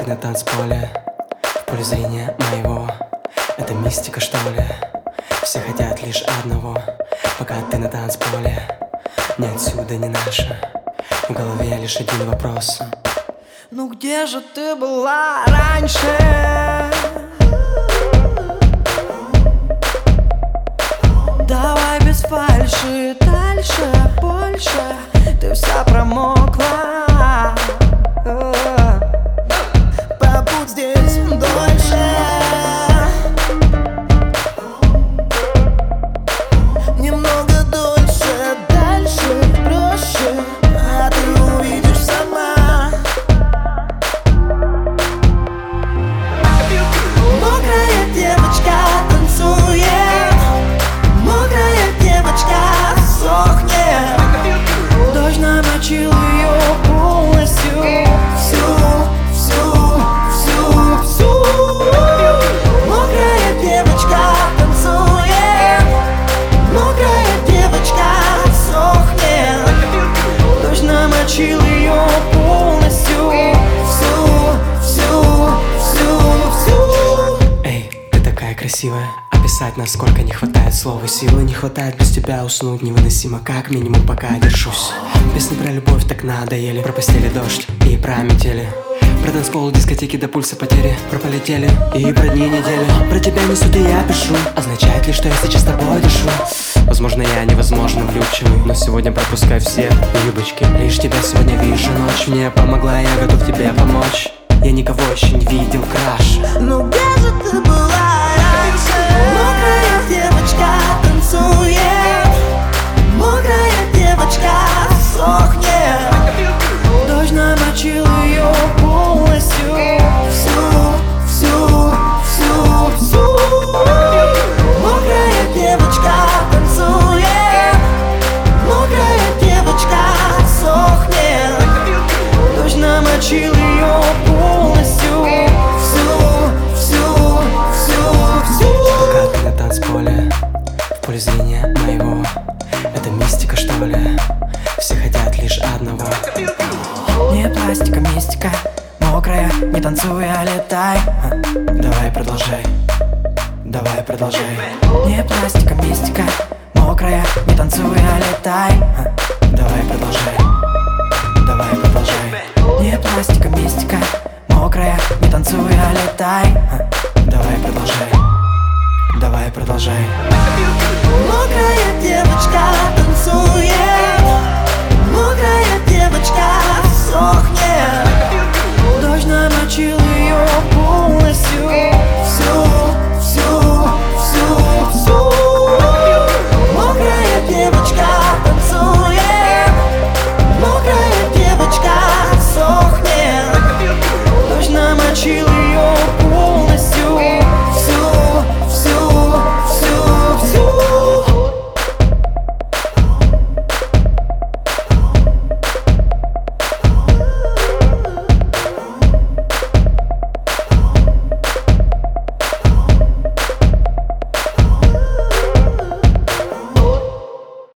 на танцполе, в поле зрения моего. Это мистика, что ли? Все хотят лишь одного. Пока ты на танцполе, ни отсюда, ни наше. В голове лишь один вопрос: ну где же ты была раньше? Давай без фальши, дальше, больше. Ты вся промокла. Побудь здесь дольше. Немного дольше, дальше, проще. А ты увидишь сама. Мокрая девочка танцует. Мокрая девочка сохнет. Дождь намочил ее полностью. Всю. Мокрая девочка танцует. Мокрая девочка сохнет. Дождь намочил ее полностью. Всю. эй, ты такая красивая. Описать, насколько не хватает слов и силы. Не хватает без тебя уснуть невыносимо. Как минимум пока держусь. Песни про любовь так надоели. Про постели дождь и про метели. Про танцпол, дискотеки до пульса потери. Про полетели и про дни недели. Про тебя несут и я пишу. Означает ли, что я сейчас с тобой дышу? Возможно, я невозможно влюбчивый, но сегодня пропускай все юбочки. Лишь тебя сегодня вижу. Ночь мне помогла, я готов тебе помочь. Я никого еще не видел краше. Ну где же ты была раньше? Мокрая девочка танцует. Мокрая девочка сохнет. Дождь намочил ее полностью. Всю. Мокрая девочка танцует. Мокрая девочка сохнет. Дождь намочил ее полностью. Пока ты на танцполе, в поле зрения моего. Это мистика, что ли? Все хотят лишь одного. Не пластика, мистика. Мокрая, не танцуй, а летай. Давай продолжай. Не пластика, мистика. Мокрая, не танцуй, а летай. Давай продолжай. Не пластика, мистика. Мокрая, не танцуй, а летай.